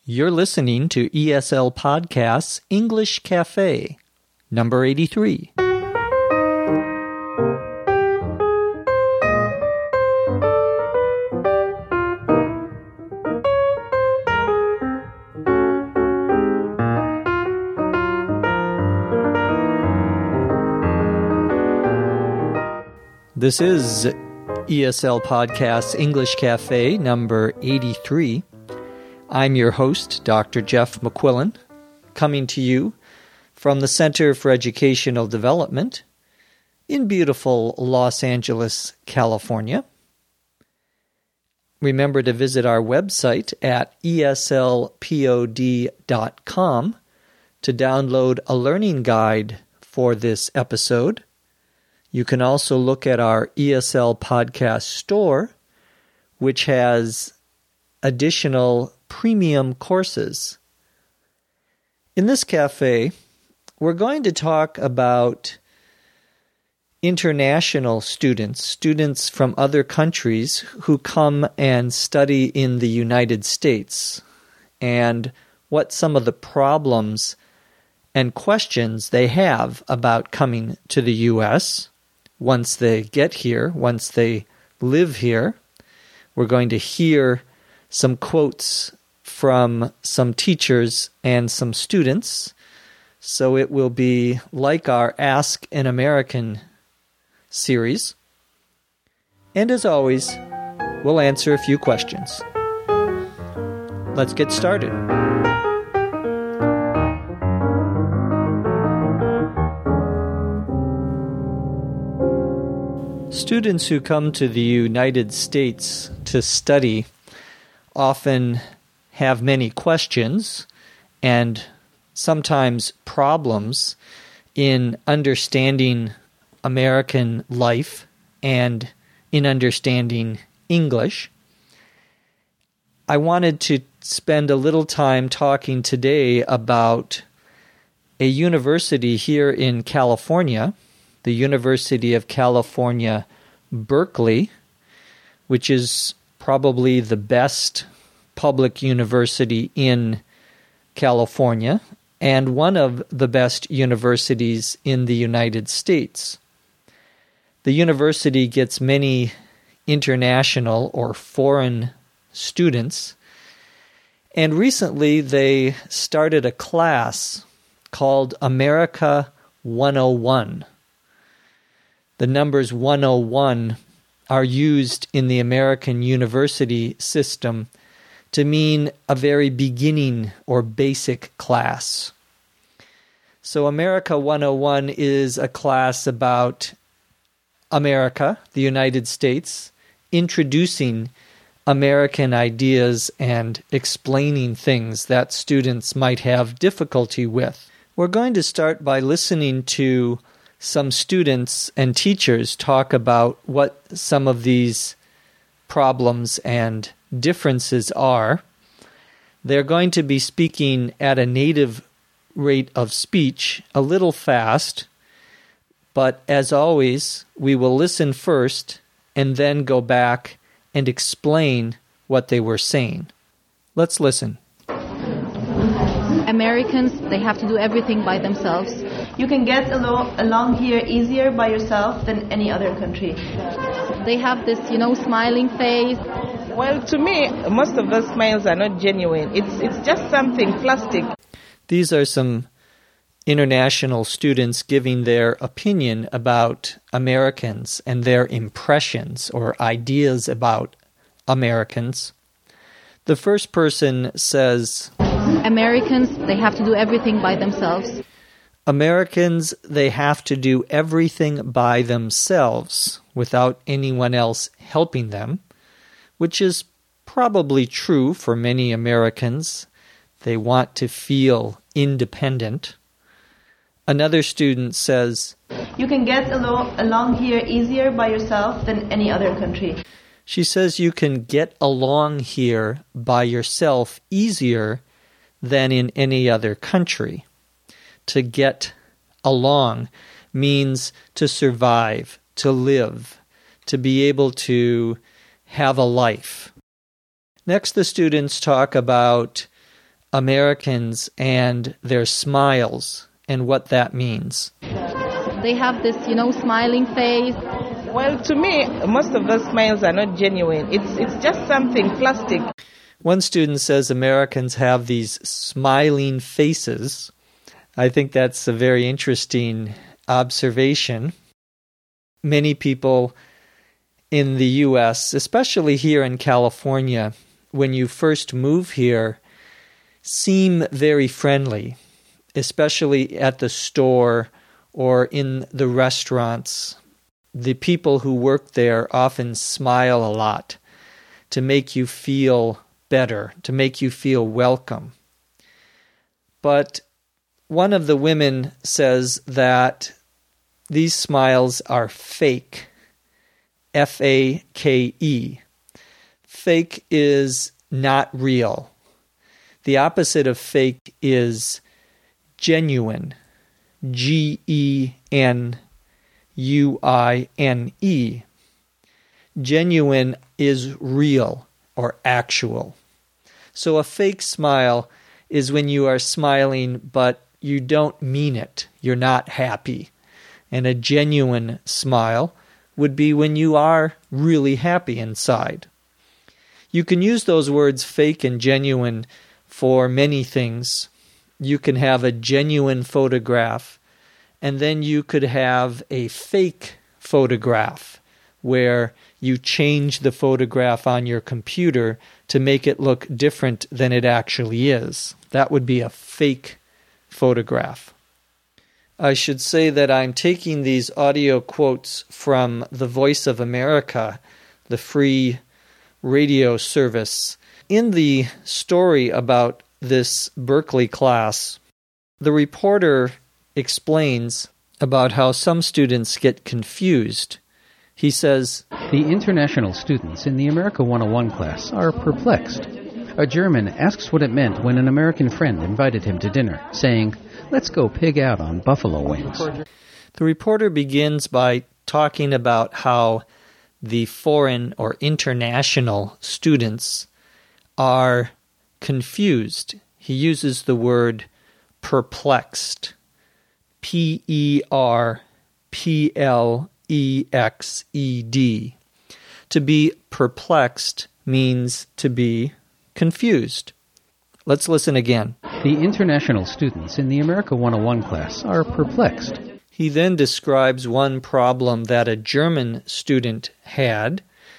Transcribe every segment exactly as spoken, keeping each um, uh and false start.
You're listening to E S L Podcast's English Cafe, number eighty-three. This is E S L Podcast's English Cafe, number eighty-three. I'm your host, Doctor Jeff McQuillan, coming to you from the Center for Educational Development in beautiful Los Angeles, California. Remember to visit our website at E S L pod dot com to download a learning guide for this episode. You can also look at our E S L Podcast store, which has additional premium courses. In this cafe, we're going to talk about international students, students from other countries who come and study in the United States, and what some of the problems and questions they have about coming to the U S once they get here, once they live here. We're going to hear some quotes from some teachers and some students, so it will be like our Ask an American series. And as always, we'll answer a few questions. Let's get started. Students who come to the United States to study often have many questions and sometimes problems in understanding American life and in understanding English. I wanted to spend a little time talking today about a university here in California, the University of California, Berkeley, which is probably the best public university in California and one of the best universities in the United States. The university gets many international or foreign students, and recently they started a class called America one oh one. The numbers one oh one are used in the American university system to mean a very beginning or basic class. So America one oh one is a class about America, the United States, introducing American ideas and explaining things that students might have difficulty with. We're going to start by listening to some students and teachers talk about what some of these problems and differences are. They're going to be speaking at a native rate of speech, a little fast, but as always, we will listen first and then go back and explain what they were saying. Let's listen. Americans, they have to do everything by themselves. You can get along, along here easier by yourself than any other country. They have this, you know, smiling face. Well, to me, most of those smiles are not genuine. It's it's just something plastic. These are some international students giving their opinion about Americans and their impressions or ideas about Americans. The first person says, Americans, they have to do everything by themselves. Americans, they have to do everything by themselves without anyone else helping them, which is probably true for many Americans. They want to feel independent. Another student says, you can get along, along here easier by yourself than any other country. She says you can get along here by yourself easier than in any other country. To get along means to survive, to live, to be able to have a life. Next, the students talk about Americans and their smiles and what that means. They have this, you know, smiling face. Well, to me, most of those smiles are not genuine. It's it's just something plastic. One student says Americans have these smiling faces. I think that's a very interesting observation. Many people in the U S, especially here in California, when you first move here, seem very friendly, especially at the store or in the restaurants. The people who work there often smile a lot to make you feel better, to make you feel welcome. But one of the women says that these smiles are fake, F A K E. Fake is not real. The opposite of fake is genuine, G E N U I N E. Genuine is real or actual. So a fake smile is when you are smiling, but you don't mean it. You're not happy. And a genuine smile would be when you are really happy inside. You can use those words fake and genuine for many things. You can have a genuine photograph, and then you could have a fake photograph where you change the photograph on your computer to make it look different than it actually is. That would be a fake photograph. I should say that I'm taking these audio quotes from the Voice of America, the free radio service. In the story about this Berkeley class, the reporter explains about how some students get confused. He says, "The international students in the America one oh one class are perplexed. A German asks what it meant when an American friend invited him to dinner, saying, 'Let's go pig out on buffalo wings.'" The reporter begins by talking about how the foreign or international students are confused. He uses the word perplexed. P E R P L E X E D. To be perplexed means to be confused. Let's listen again. "The international students in the America one oh one class are perplexed." He then describes one problem that a German student had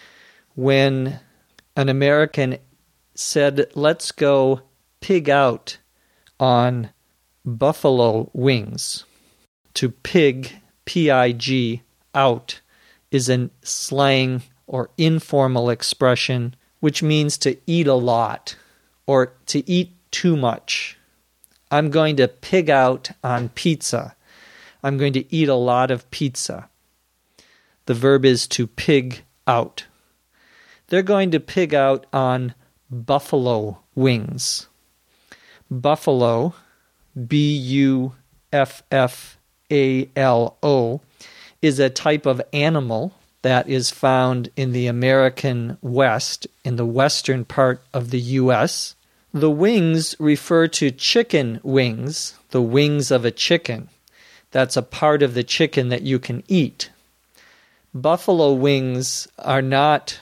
when an American said, "Let's go pig out on buffalo wings." To pig, P I G, out, is a slang or informal expression which means to eat a lot or to eat too much. I'm going to pig out on pizza. I'm going to eat a lot of pizza. The verb is to pig out. They're going to pig out on buffalo wings. Buffalo, B U F F A L O, is a type of animal that is found in the American West, in the western part of the U S. The wings refer to chicken wings, the wings of a chicken. That's a part of the chicken that you can eat. Buffalo wings are not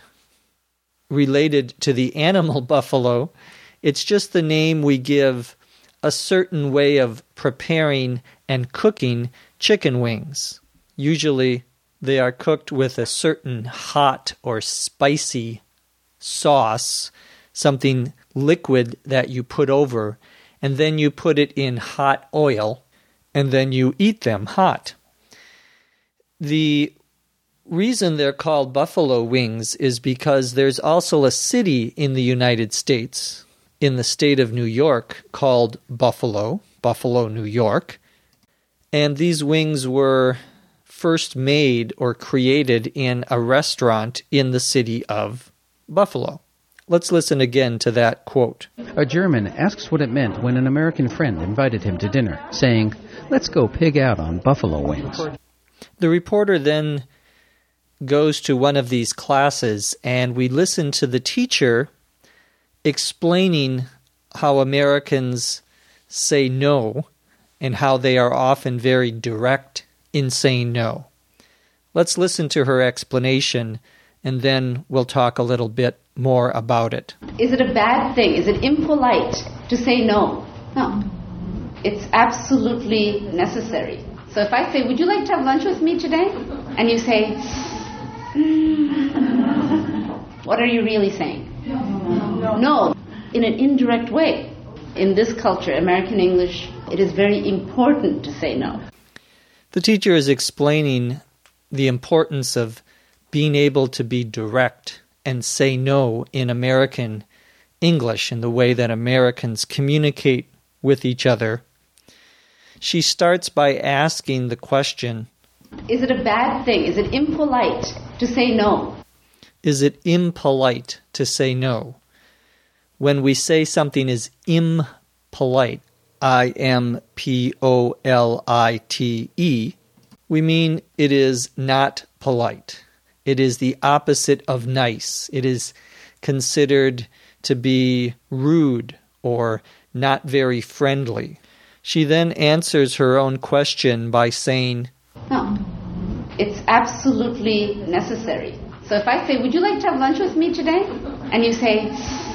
related to the animal buffalo. It's just the name we give a certain way of preparing and cooking chicken wings. Usually they are cooked with a certain hot or spicy sauce, something liquid that you put over, and then you put it in hot oil, and then you eat them hot. The reason they're called buffalo wings is because there's also a city in the United States, in the state of New York, called Buffalo, Buffalo, New York. And these wings were first made or created in a restaurant in the city of Buffalo. Let's listen again to that quote. "A German asks what it meant when an American friend invited him to dinner, saying, 'Let's go pig out on buffalo wings.'" The reporter then goes to one of these classes, and we listen to the teacher explaining how Americans say no and how they are often very direct in saying no. Let's listen to her explanation, and then we'll talk a little bit more about it. Is it a bad thing? Is it impolite to say no? No. It's absolutely necessary. So if I say, would you like to have lunch with me today? And you say, mm, what are you really saying? No. No, in an indirect way. In this culture, American English, it is very important to say no. The teacher is explaining the importance of being able to be direct and say no in American English, in the way that Americans communicate with each other. She starts by asking the question, is it a bad thing? Is it impolite to say no? Is it impolite to say no? When we say something is impolite, I M P O L I T E, we mean it is not polite. It is the opposite of nice. It is considered to be rude or not very friendly. She then answers her own question by saying, no, it's absolutely necessary. So if I say, would you like to have lunch with me today? And you say,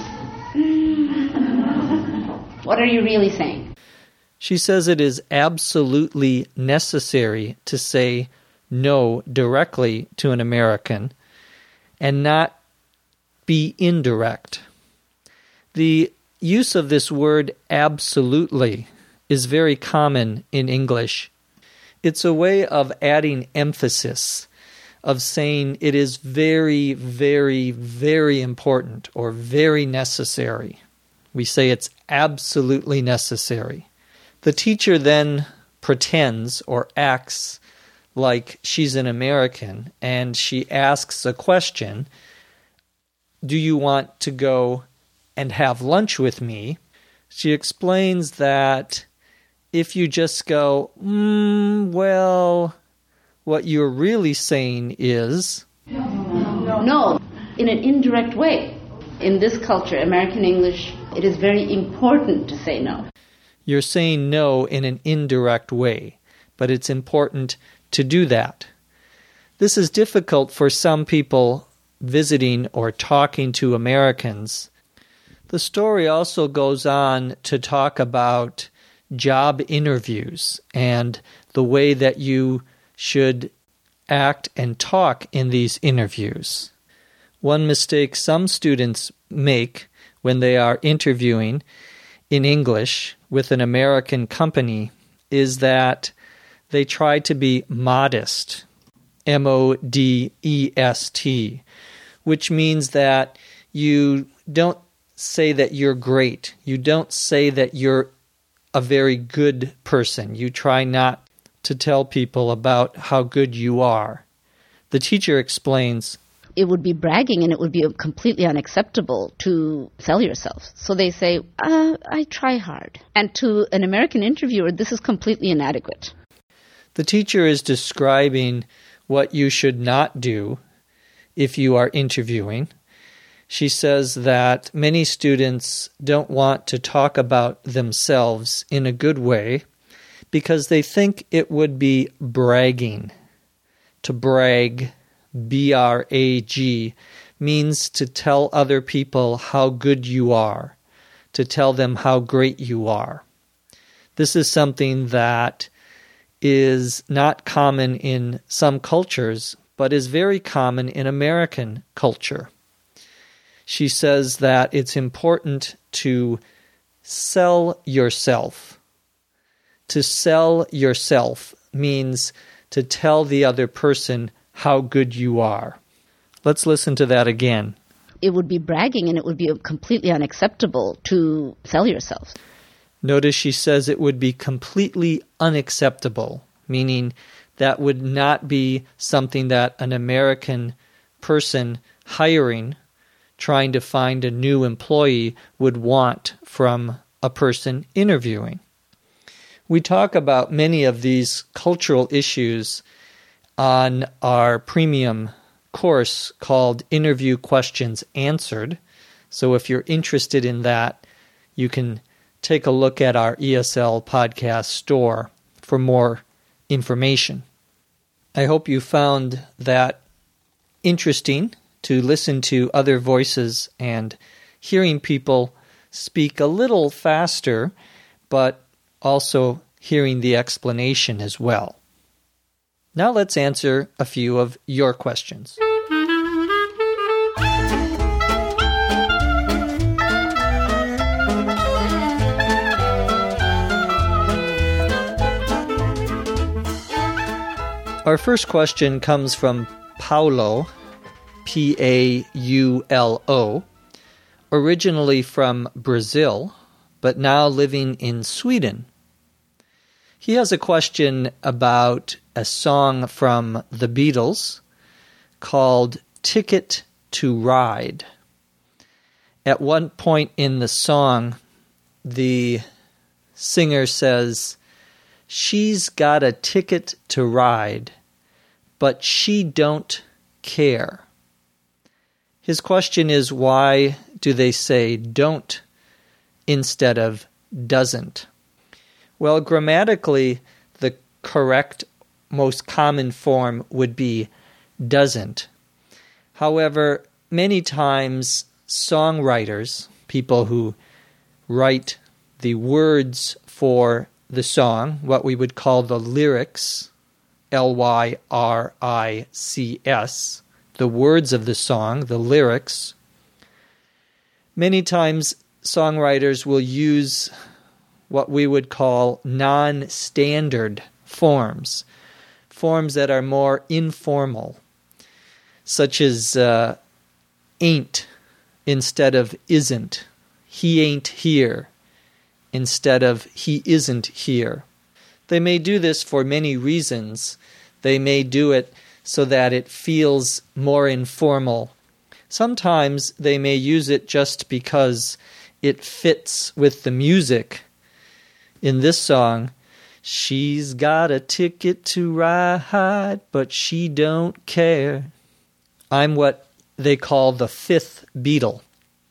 mm, what are you really saying? She says it is absolutely necessary to say no directly to an American and not be indirect. The use of this word absolutely is very common in English. It's a way of adding emphasis, of saying it is very, very, very important or very necessary. We say it's absolutely necessary. The teacher then pretends or acts like she's an American, and she asks a question, do you want to go and have lunch with me? She explains that if you just go, mm, well, what you're really saying is... No. No, in an indirect way. In this culture, American English, it is very important to say no. You're saying no in an indirect way, but it's important to do that. This is difficult for some people visiting or talking to Americans. The story also goes on to talk about job interviews and the way that you should act and talk in these interviews. One mistake some students make when they are interviewing in English with an American company is that they try to be modest, M O D E S T, which means that you don't say that you're great. You don't say that you're a very good person. You try not to tell people about how good you are. The teacher explains, it would be bragging and it would be completely unacceptable to sell yourself. So they say, uh, I try hard. And to an American interviewer, this is completely inadequate. The teacher is describing what you should not do if you are interviewing. She says that many students don't want to talk about themselves in a good way because they think it would be bragging. To brag, B R A G, means to tell other people how good you are, to tell them how great you are. This is something that is not common in some cultures, but is very common in American culture. She says that it's important to sell yourself. To sell yourself means to tell the other person how good you are. Let's listen to that again. It would be bragging and it would be completely unacceptable to sell yourself. Notice she says it would be completely unacceptable, meaning that would not be something that an American person hiring, trying to find a new employee, would want from a person interviewing. We talk about many of these cultural issues on our premium course called Interview Questions Answered. So if you're interested in that, you can take a look at our E S L podcast store for more information. I hope you found that interesting to listen to other voices and hearing people speak a little faster, but also hearing the explanation as well. Now let's answer a few of your questions. Our first question comes from Paulo, P A U L O, originally from Brazil, but now living in Sweden. He has a question about a song from the Beatles called Ticket to Ride. At one point in the song, the singer says, "She's got a ticket to ride, but she don't care." His question is, why do they say don't instead of doesn't? Well, grammatically, the correct, most common form would be doesn't. However, many times songwriters, people who write the words for the song, what we would call the lyrics, L Y R I C S, the words of the song, the lyrics. Many times songwriters will use what we would call non-standard forms, forms that are more informal, such as uh, ain't instead of isn't, he ain't here instead of he isn't here. They may do this for many reasons. They may do it so that it feels more informal. Sometimes they may use it just because it fits with the music. In this song, she's got a ticket to ride, but she don't care. I'm what they call the fifth Beatle.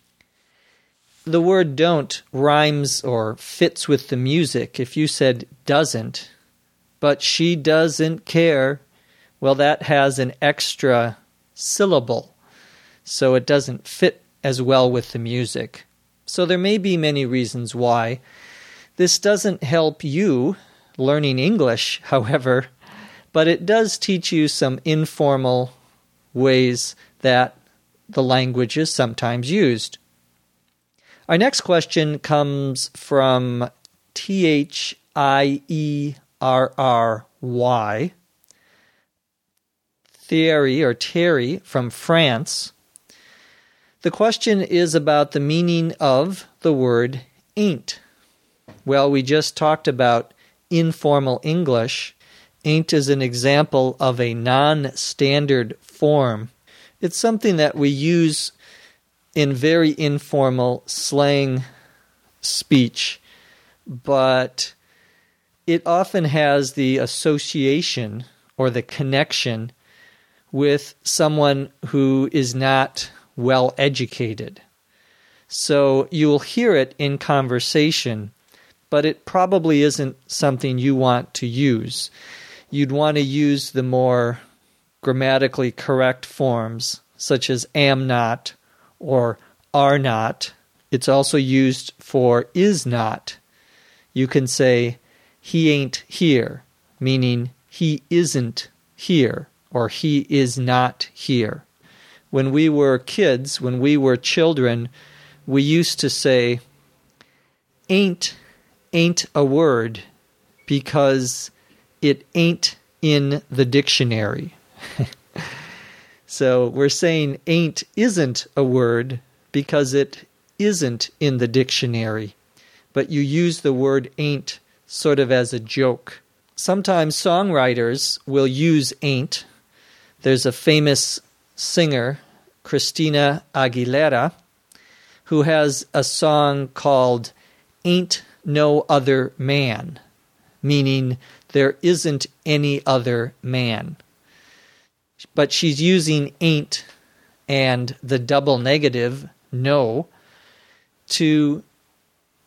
The word don't rhymes or fits with the music. If you said doesn't, but she doesn't care, well, that has an extra syllable, so it doesn't fit as well with the music. So there may be many reasons why. This doesn't help you learning English, however, but it does teach you some informal ways that the language is sometimes used. Our next question comes from T H I E R R Y, Thierry or Terry from France. The question is about the meaning of the word ain't. Well, we just talked about informal English. Ain't is an example of a non-standard form. It's something that we use in very informal slang speech, but it often has the association or the connection with someone who is not well educated. So you'll hear it in conversation, but it probably isn't something you want to use. You'd want to use the more grammatically correct forms, such as am not or are not. It's also used for is not. You can say, he ain't here, meaning he isn't here, or he is not here. When we were kids, when we were children, we used to say, ain't ain't a word because it ain't in the dictionary. So we're saying ain't isn't a word because it isn't in the dictionary. But you use the word ain't sort of as a joke. Sometimes songwriters will use ain't. There's a famous singer, Christina Aguilera, who has a song called Ain't No Other Man, meaning there isn't any other man. But she's using ain't and the double negative, no, to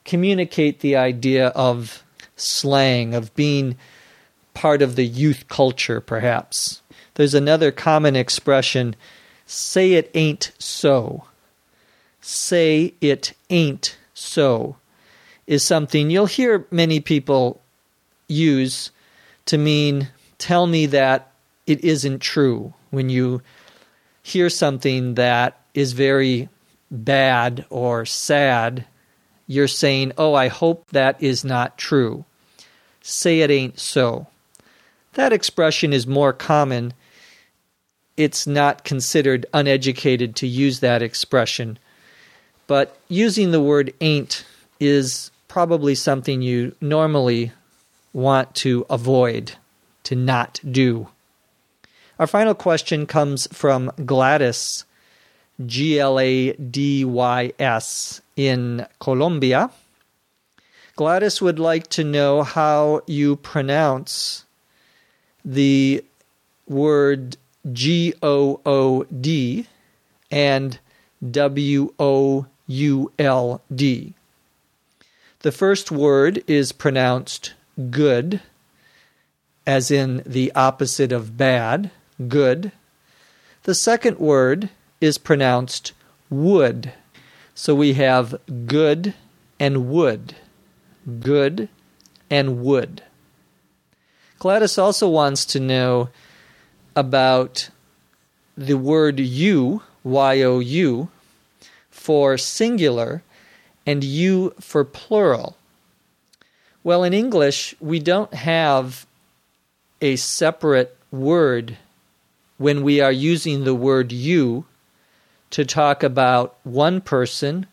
communicate the idea of slang, of being part of the youth culture, perhaps. There's another common expression, say it ain't so. Say it ain't so is something you'll hear many people use to mean, tell me that it isn't true. When you hear something that is very bad or sad, you're saying, oh, I hope that is not true. Say it ain't so. That expression is more common. It's not considered uneducated to use that expression. But using the word ain't is probably something you normally want to avoid, to not do. Our final question comes from Gladys, G L A D Y S, in Colombia. Gladys would like to know how you pronounce the word G O O D and W O U L D. The first word is pronounced good, as in the opposite of bad, good. The second word is pronounced wood. So we have good and wood. Good and wood. Gladys also wants to know about the word you, Y O U, for singular and you for plural. Well, in English, we don't have a separate word when we are using the word you to talk about one person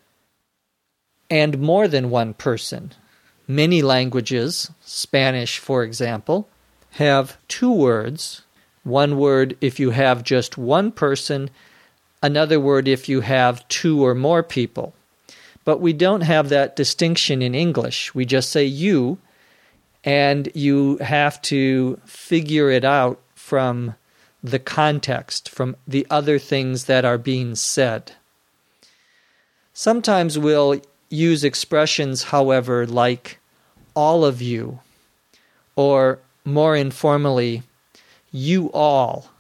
and more than one person. Many languages, Spanish for example, have two words. One word if you have just one person, another word if you have two or more people. But we don't have that distinction in English. We just say you, and you have to figure it out from the context, from the other things that are being said. Sometimes we'll use expressions, however, like all of you, or more informally, you all,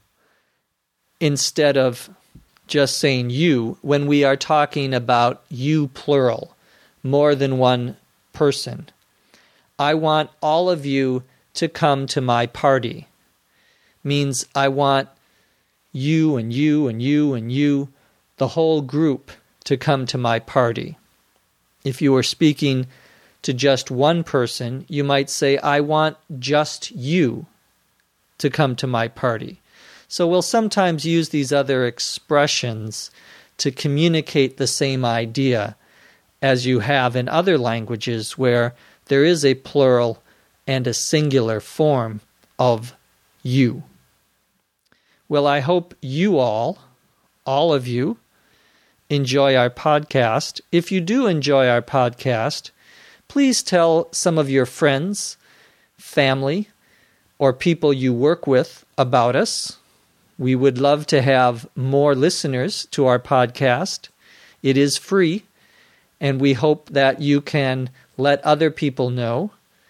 instead of just saying you, when we are talking about you plural, more than one person. I want all of you to come to my party. Means I want you and you and you and you, the whole group, to come to my party. If you were speaking to just one person, you might say, I want just you to come to my party. So we'll sometimes use these other expressions to communicate the same idea as you have in other languages where there is a plural and a singular form of you. Well, I hope you all, all of you, enjoy our podcast. If you do enjoy our podcast, please tell some of your friends, family, or people you work with about us. We would love to have more listeners to our podcast. It is free, and we hope that you can let other people know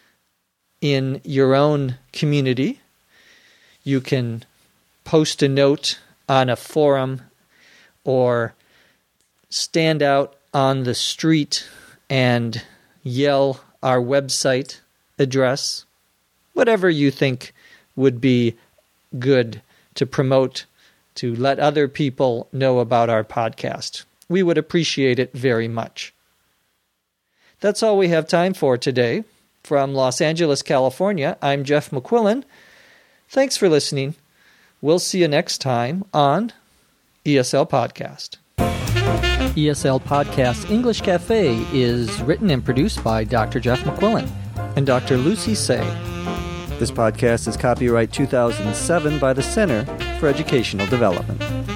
in your own community. You can post a note on a forum or stand out on the street and yell our website address, whatever you think would be good to promote, to let other people know about our podcast. We would appreciate it very much. That's all we have time for today. From Los Angeles, California, I'm Jeff McQuillan. Thanks for listening. We'll see you next time on E S L Podcast. E S L Podcast English Cafe is written and produced by Doctor Jeff McQuillan and Doctor Lucy Say. This podcast is copyright two thousand seven by the Center for Educational Development.